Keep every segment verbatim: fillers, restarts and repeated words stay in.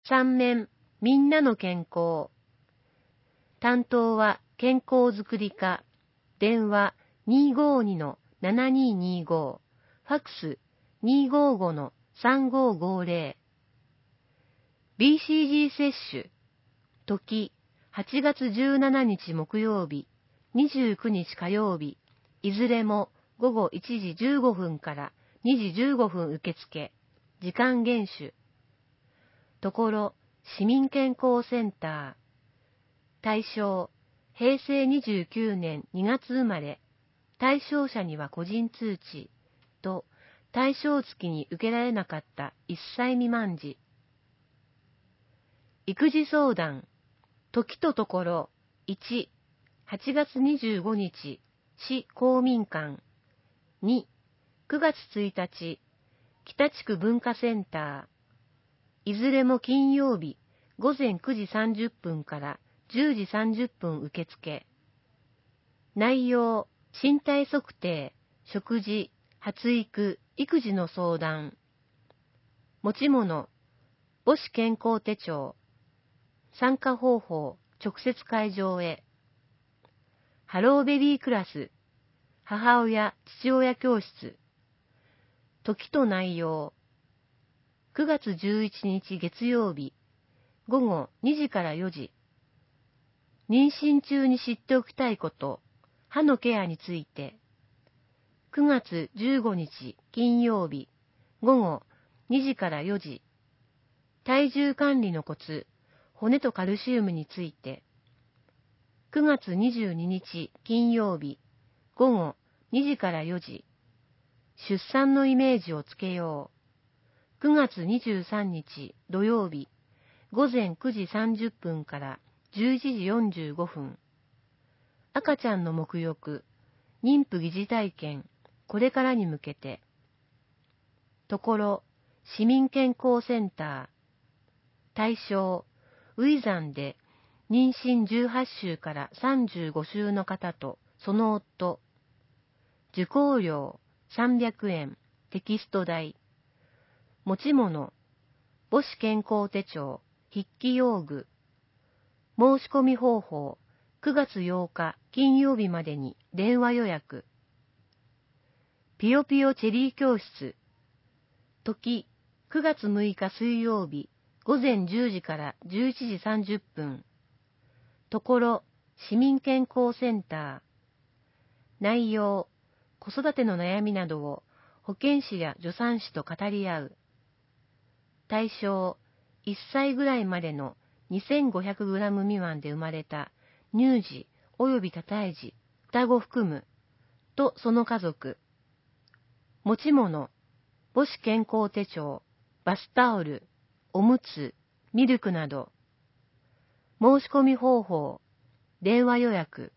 さん面、みんなの健康。担当は健康づくり課。電話 にーごーにのななにーにーご。ファックス にーごーごのさんごーごーぜろ。ビーシージー 接種。時、はちがつじゅうしちにち木曜日、にじゅうくにち火曜日、いずれもごごいちじじゅうごふんからにじじゅうごふん受付。時間厳守。ところ、市民健康センター。対象、へいせいにじゅうきゅうねんにがつ生まれ。対象者には個人通知と、対象月に受けられなかったいっさい未満児。育児相談。時とところ、いち、はちがつにじゅうごにち、市公民館。に、くがつついたち、北地区文化センター。いずれも金曜日、ごぜんくじさんじゅっぷんからじゅうじさんじゅっぷん受付。内容、身体測定、食事、発育、育児の相談。持ち物、母子健康手帳。参加方法、直接会場へ。ハローベビークラス、母親、父親教室。時と内容。くがつじゅういちにち月曜日、ごごにじからよじ。妊娠中に知っておきたいこと、歯のケアについて。くがつじゅうごにち金曜日、ごごにじからよじ。体重管理のコツ、骨とカルシウムについて。くがつにじゅうににち金曜日、ごごにじからよじ。出産のイメージをつけよう。くがつにじゅうさんにち土曜日、ごぜんくじさんじゅっぷんからじゅういちじよんじゅうごふん。赤ちゃんの沐浴、妊婦疑似体験、これからに向けて。ところ、市民健康センター。対象、初産で妊娠じゅうはちしゅうからさんじゅうごしゅうの方とその夫。受講料さんびゃくえん、テキスト代。持ち物、母子健康手帳、筆記用具。申し込み方法、くがつようか金曜日までに電話予約。ぴよぴよチェリー教室。時、くがつむいか水曜日、ごぜんじゅうじからじゅういちじさんじゅっぷん。ところ、市民健康センター。内容、子育ての悩みなどを保健師や助産師と語り合う。対象、いっさいぐらいまでの にせんごひゃくグラム 未満で生まれた乳児及び多胎児、双子含む、とその家族。持ち物、母子健康手帳、バスタオル、おむつ、ミルクなど。申し込み方法、電話予約。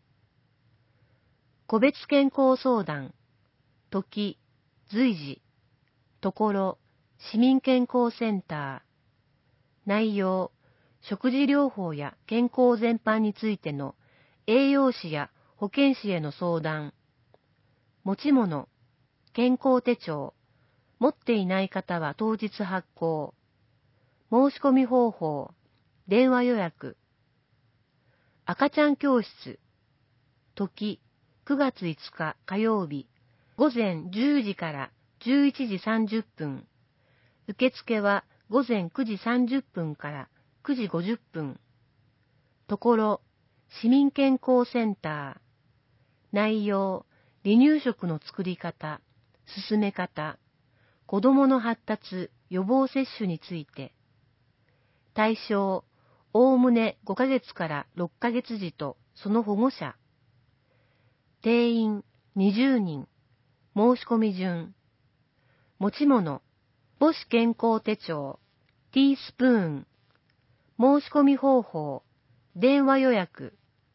個別健康相談、時、随時。ところ、市民健康センター。内容、食事療法や健康全般についての栄養士や保健師への相談。持ち物、健康手帳。持っていない方は当日発行。申し込み方法、電話予約。赤ちゃん教室。時、くがついつか火曜日、ごぜんじゅうじからじゅういちじさんじゅっぷん。受付はごぜんくじさんじゅっぷんからくじごじゅっぷん。ところ、市民健康センター。内容、離乳食の作り方、進め方、子どもの発達、予防接種について。対象、おおむねごかげつからろっかげつ児とその保護者。定員にじゅうにん。申し込み順。持ち物、母子健康手帳、ティースプーン。申し込み方法、電話予約。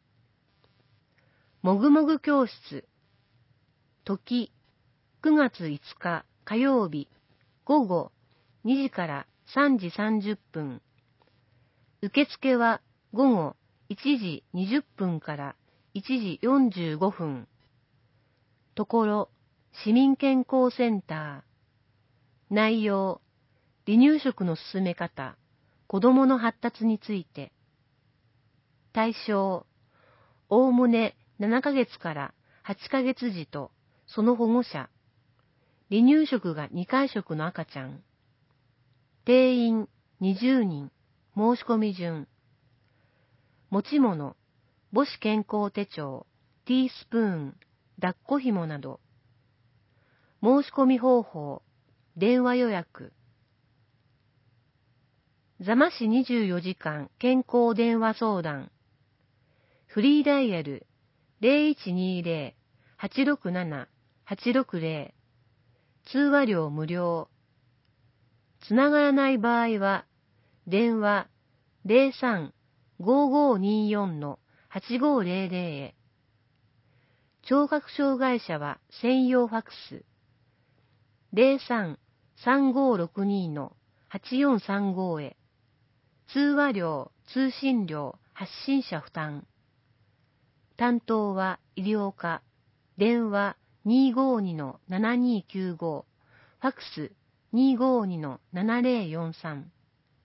もぐもぐ教室。時、くがついつか火曜日、ごごにじからさんじさんじゅっぷん。受付はごごいちじにじゅっぷんからいちじよんじゅうごふん。ところ、市民健康センター。内容、離乳食の進め方、 子供の発達について。対象、おおむねななかげつからはちかげつ児とその保護者。離乳食がにかい食の赤ちゃん。定員にじゅうにん。申し込み順。持ち物、母子健康手帳、ティースプーン、抱っこ紐など。申し込み方法、電話予約。座間市にじゅうよじかん健康電話相談。フリーダイヤル ゼロいちにゼロ はちろくなな はちろくゼロ。通話料無料。つながらない場合は、電話 ゼロさん ごーごーにーよん はちごーゼロゼロ へ。聴覚障害者は専用ファクス ゼロさん さんごーろくにー はちよんさんご へ。通話料、通信料、発信者負担。担当は医療課。電話 にーごーにー ななにーきゅうご。ファクス にーごーにー ななゼロよんさん。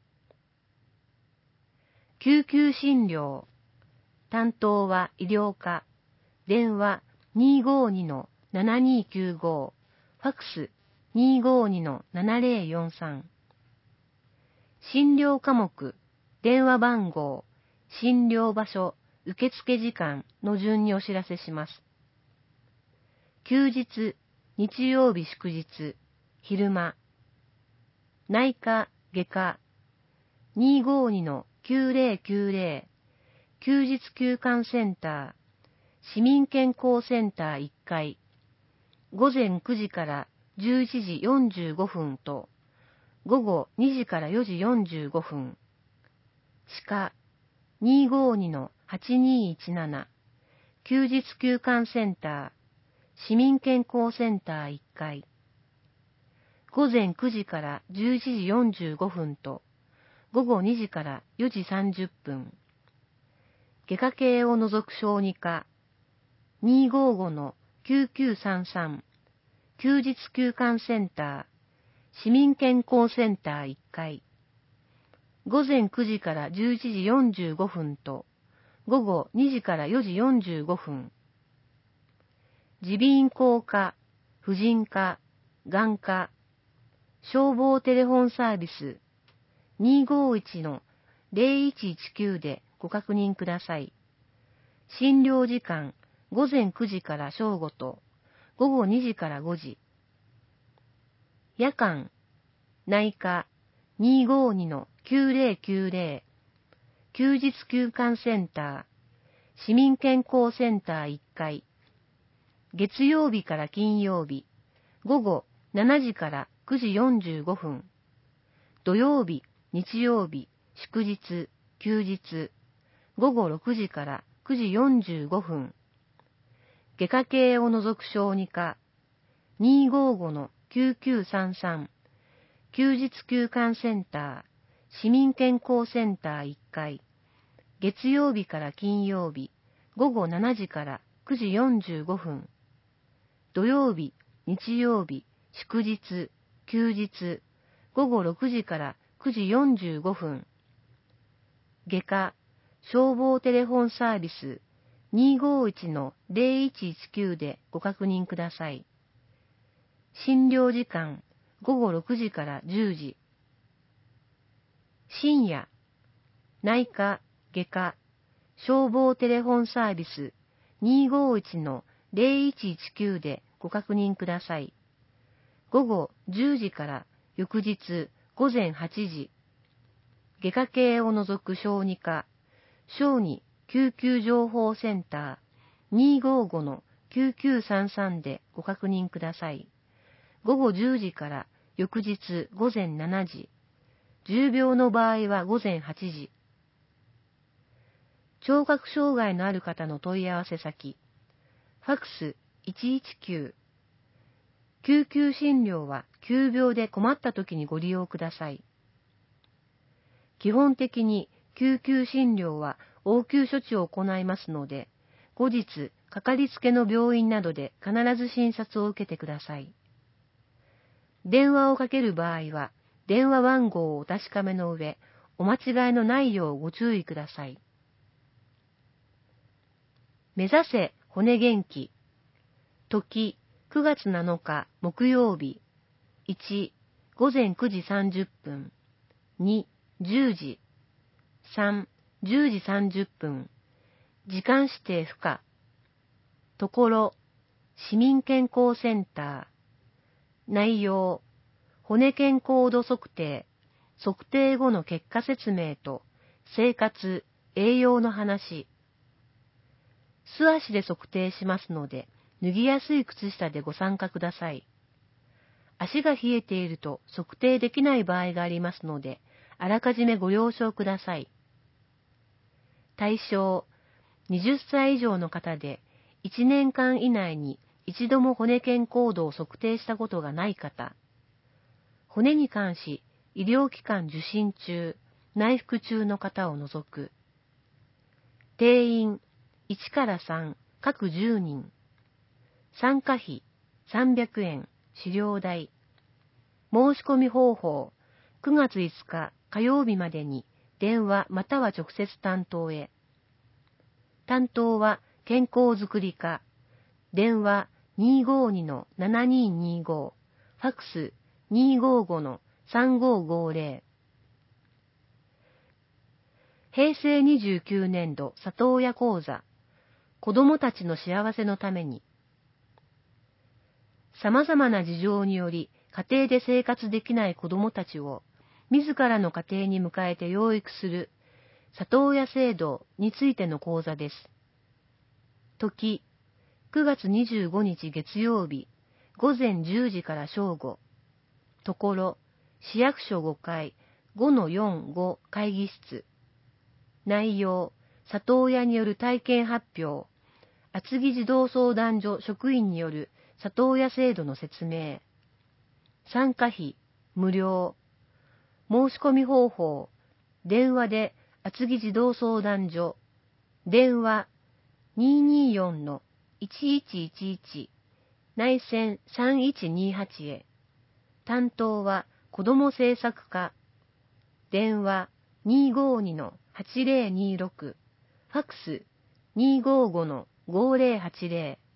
救急診療。担当は医療課。電話 にーごーにー ななにーきゅうご。ファクス にーごーにー ななゼロよんさん。診療科目、電話番号、診療場所、受付時間の順にお知らせします。休日、日曜日祝日、昼間。内科、外科、にーごーにー きゅうゼロきゅうゼロ、休日休館センター、市民健康センターいっかい、ごぜんくじからじゅういちじよんじゅうごふんと、ごごにじからよじよんじゅうごふん。歯科 にーごーにー はちにーいちなな 休日休館センター市民健康センターいっかいごぜんくじからじゅういちじよんじゅうごふんとごごにじからよじさんじゅっぷん。外科系を除く小児科 にーごーごー きゅうきゅうさんさん 休日休館センター市民健康センターいっかいごぜんくじからじゅういちじよんじゅうごふんとごごにじからよじよんじゅうごふん。耳鼻咽喉科、婦人科、眼科、消防テレフォンサービス にーごーいち のゼロいちいちきゅうでご確認ください。診療時間ごぜんくじから正午とごごにじからごじ。夜間、内科 にーごーにー きゅうゼロきゅうゼロ 休日休館センター市民健康センターいっかい月曜日から金曜日ごごしちじからくじよんじゅうごふん土曜日、日曜日、祝日、休日ごごろくじからくじよんじゅうごふん外科系を除く小児科 にーごーごー きゅうきゅうさんさん 休日休館センター市民健康センターいっかい月曜日から金曜日ごごしちじからくじよんじゅうごふん土曜日、日曜日、祝日、休日ごごろくじからくじよんじゅうごふん外科、消防テレフォンサービス にーごーいち のゼロいちいちきゅうでご確認ください。診療時間ごごろくじからじゅうじ。深夜、内科、外科、消防テレフォンサービス にーごーいち のゼロいちいちきゅうでご確認ください。ごごじゅうじから翌日ごぜんはちじ。外科系を除く小児科、小児救急情報センター にーごーごー きゅうきゅうさんさんでご確認ください。ごごじゅうじから翌日ごぜんしちじ。重病の場合はごぜんはちじ。聴覚障害のある方の問い合わせ先。ファクスいちいちきゅう。救急診療は急病で困った時にご利用ください。基本的に救急診療は応急処置を行いますので、後日、かかりつけの病院などで必ず診察を受けてください。電話をかける場合は、電話番号をお確かめの上、 お間違いのないようご注意ください。目指せ骨元気。時くがつなのか木曜日。いち、ごぜんくじさんじゅっぷん。に、じゅうじ。さん、じゅうじさんじゅっぷん。時間指定不可。ところ、市民健康センター。内容、骨健康度測定、測定後の結果説明と、生活、栄養の話。素足で測定しますので、脱ぎやすい靴下でご参加ください。足が冷えていると測定できない場合がありますので、あらかじめご了承ください。対象、はたち以上の方で、いちねんかん以内に一度も骨健康度を測定したことがない方。骨に関し、医療機関受診中、内服中の方を除く。定員、いちからさん、各じゅうにん。参加費、さんびゃくえん、資料代。申し込み方法、くがついつか火曜日までに電話または直接担当へ。担当は健康づくり課。電話 にーごーにのななにーにーご、ファックス にーごーごのさんごーごーぜろ。平成にじゅうきゅうねんど里親講座、子どもたちの幸せのために。様々な事情により家庭で生活できない子どもたちを自らの家庭に迎えて養育する里親制度についての講座です。時、くがつにじゅうごにち月曜日、ごぜんじゅうじから正午。ところ、市役所ごかい ごのよんご 会議室。内容、里親による体験発表、厚木児童相談所職員による里親制度の説明。参加費、無料。申し込み方法、電話で厚木児童相談所。電話 にーにーよんのいちいちいちいち、内線さんいちにはちへ。担当は子ども政策課。電話 にーごーにのはちぜろにろく、ファックス にーごーごのごぜろはちぜろ。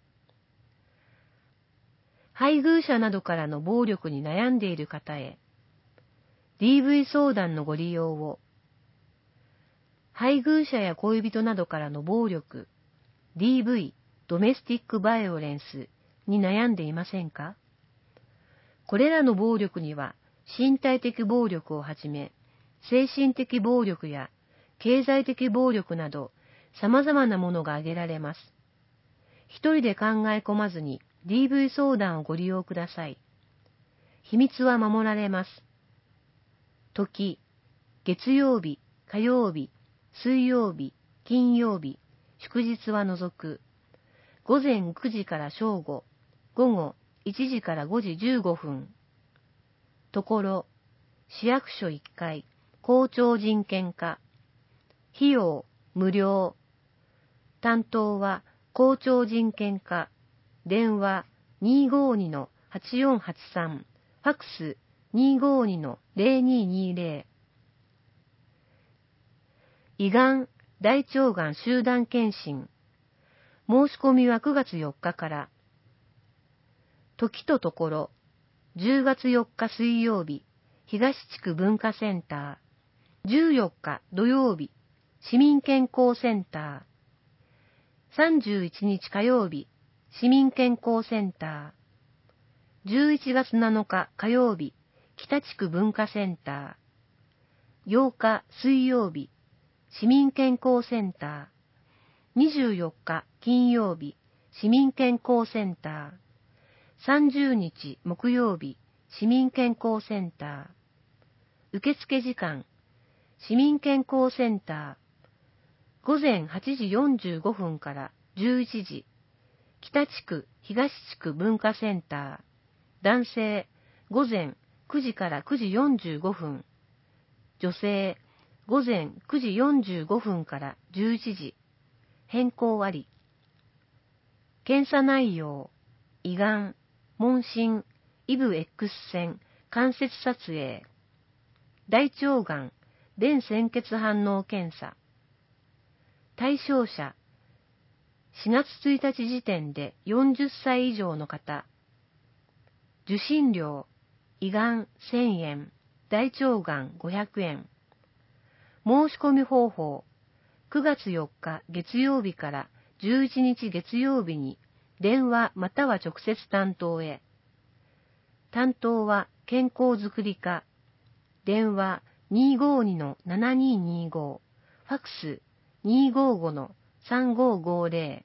配偶者などからの暴力に悩んでいる方へ。ディーブイ 相談のご利用を。配偶者や恋人などからの暴力、ディーブイ、ドメスティックバイオレンスに悩んでいませんか？これらの暴力には、身体的暴力をはじめ、精神的暴力や経済的暴力など、様々なものが挙げられます。一人で考え込まずに ディーブイ 相談をご利用ください。秘密は守られます。時、月曜日、火曜日、水曜日、金曜日、祝日は除く。ごぜんくじから正午、午後いちじからごじじゅうごふん。ところ、市役所いっかい、校長人権課。費用、無料。担当は校長人権課。電話 にーごーにのはちよんはちさん、ファックス にーごーにのぜろにーにーぜろ。胃がん、大腸がん集団検診。申し込みはくがつよっかから。時とところ、じゅうがつよっか水曜日、東地区文化センター。じゅうよっか土曜日、市民健康センター。さんじゅういちにち火曜日、市民健康センター。じゅういちがつなのか火曜日、北地区文化センター。ようか水曜日、市民健康センター。にじゅうよっか金曜日、市民健康センター。さんじゅうにち木曜日、市民健康センター。受付時間、市民健康センター。ごぜんはちじよんじゅうごふんからじゅういちじ。北地区東地区文化センター。男性、ごぜんくじからくじよんじゅうごふん。女性、ごぜんくじよんじゅうごふんからじゅういちじ。変更あり。検査内容、胃がん、問診、イブ X 線、関節撮影。大腸がん、 便潜血反応検査。対象者、しがつついたち時点でよんじゅっさい以上の方。受診料、胃がんせんえん、大腸がんごひゃくえん。申し込み方法、くがつよっか月曜日からじゅういちにち月曜日に電話または直接担当へ。担当は健康づくり課。電話 にーごーにのななにーにーご、ファクス にーごーごのさんごーごーぜろ。